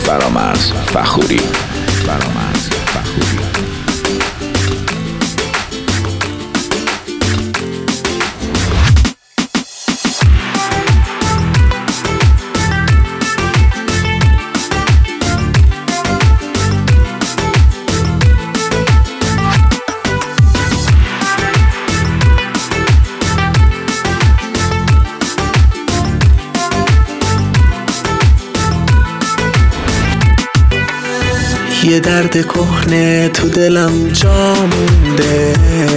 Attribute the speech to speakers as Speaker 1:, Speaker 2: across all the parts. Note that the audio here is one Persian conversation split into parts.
Speaker 1: فرامرز فخوری.
Speaker 2: یه درد کهنه تو دلم جا مونده،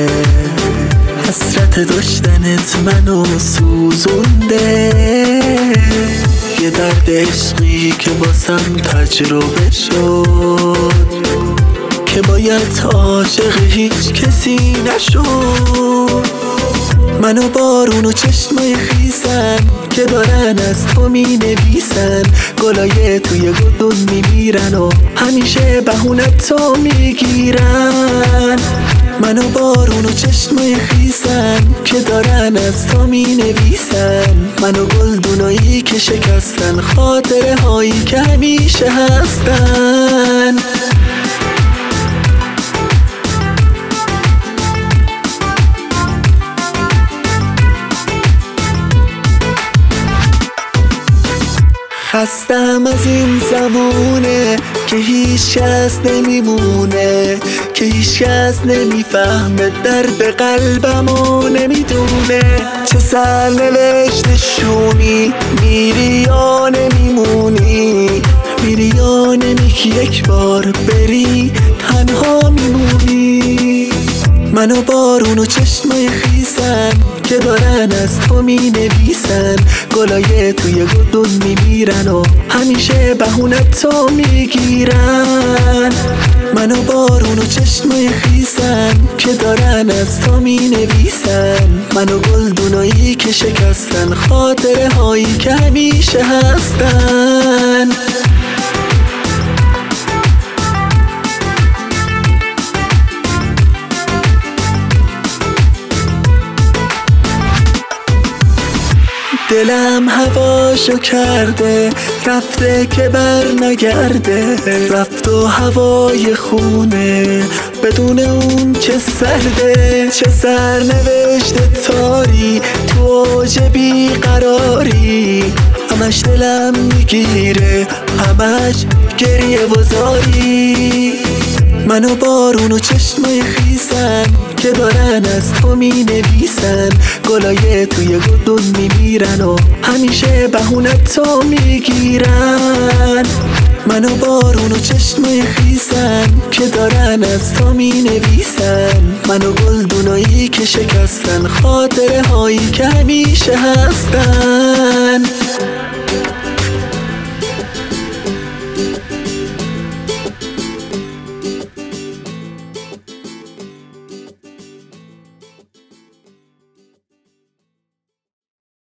Speaker 2: حسرت داشتنت منو سوزونده. یه درد عشقی که واسم تجربه شد، که باید عاشق هیچ کسی نشد. منو بارون و چشمای خیسن که دارن از تو می نویسن، گلای توی گلدون می میرن و همیشه بهونت تو می گیرن. منو بارون و چشمای خیسن که دارن از تو می نویسن، منو گلدونایی که شکستن، خاطره هایی که همیشه هستن. خستم از این زمونه که هیچ کس نمیمونه، که هیچ کس نمیفهمه درد قلبمو نمیدونه. چه سرنوشت شومی، میری یا نمیمونی، میری یا نمیکی، یک بار بری تنها میمونی. منو بارون و چشمای خیسن که دارن از تو می نویسن، گلای توی گلدون می میرن و همیشه بهونت تو می گیرن. منو بارون و چشمای خیسن که دارن از تو می نویسن، منو گلدونایی که شکستن، خاطره هایی که همیشه هستن. دلم هواشو کرده، رفته که بر نگرده، رفت و هوای خونه بدون اون که سرده. چه سرنوشت تاری تو اوج بیقراری، همش دلم میگیره، همش گریه و زاری. منو بارون و چشمای خیسن که دارن از تو می نویسن، گلای توی گلدون می میرن و همیشه بهونت تو می گیرن. منو بارون و چشمای خیسن که دارن از تو می نویسن، منو گلدونایی که شکستن، خاطره هایی که همیشه هستن.